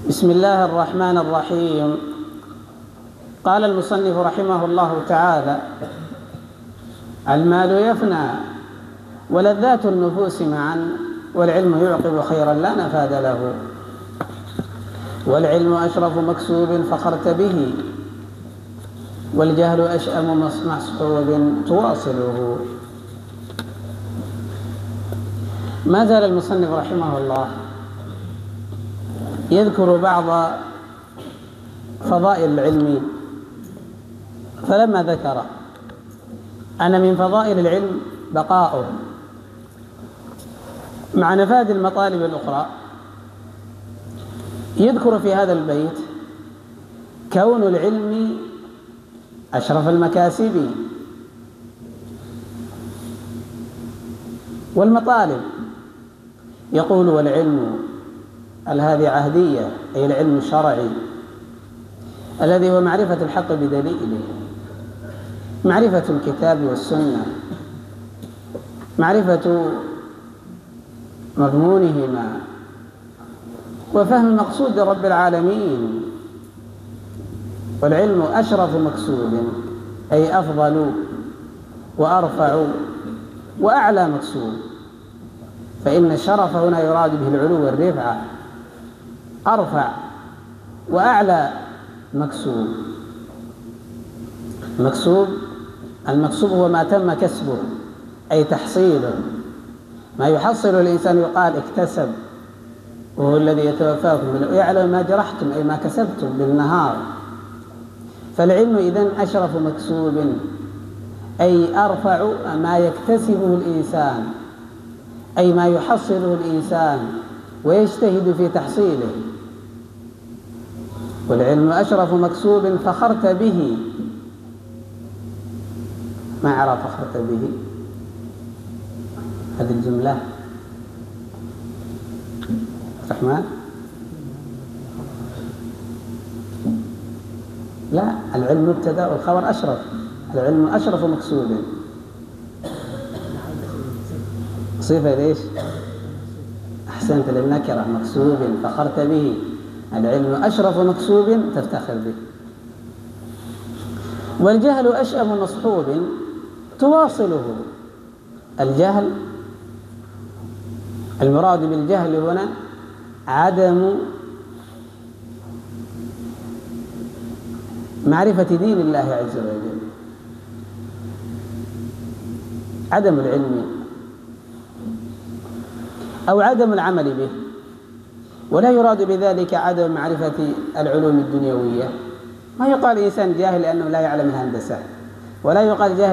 بسم الله الرحمن الرحيم. قال المصنف رحمه الله تعالى: المال يفنى ولذات النفوس معا، والعلم يعقب خيرا لا نفاد له، والعلم أشرف مكسوب فخرت به، والجهل أشأم مصحوب تواصله. ما زال المصنف رحمه الله يذكر بعض فضائل العلم، فلما ذكر أن من فضائل العلم بقاؤه مع نفاذ المطالب الأخرى، يذكر في هذا البيت كون العلم أشرف المكاسب والمطالب. يقول: والعلم هذه عهدية، أي العلم الشرعي الذي هو معرفة الحق بدليله، معرفة الكتاب والسنة، معرفة مضمونهما، وفهم مقصود رب العالمين. والعلم أشرف مكسوب، أي أفضل وأرفع وأعلى مكسوب، فإن الشرف هنا يراد به العلو والرفعة، أرفع وأعلى مكسوب. المكسوب هو ما تم كسبه، أي تحصيله، ما يحصل الإنسان يقال اكتسب، وهو الذي يتوفاكم ويعلم ما جرحتم، أي ما كسبتم بالنهار. فالعلم إذن أشرف مكسوب، أي أرفع ما يكتسبه الإنسان، أي ما يحصله الإنسان ويجتهد في تحصيله. والعلم أشرف مكسوب فخرت به. ما عرف فخرت به؟ هذه الجملة رحمن؟ لا، العلم مبتدأ والخبر أشرف. العلم أشرف مكسوب، صفة ليش؟ أحسنت، للنكرة، مكسوب فخرت به. العلم أشرف مكسوب تفتخر به. والجهل أشأم مصحوب تواصله. الجهل، المراد بالجهل هنا عدم معرفة دين الله عز وجل، عدم العلم أو عدم العمل به. ولا يراد بذلك عدم معرفة العلوم الدنيوية. ما يقال إنسان جاهل لأنه لا يعلم الهندسة، ولا يقال جاهل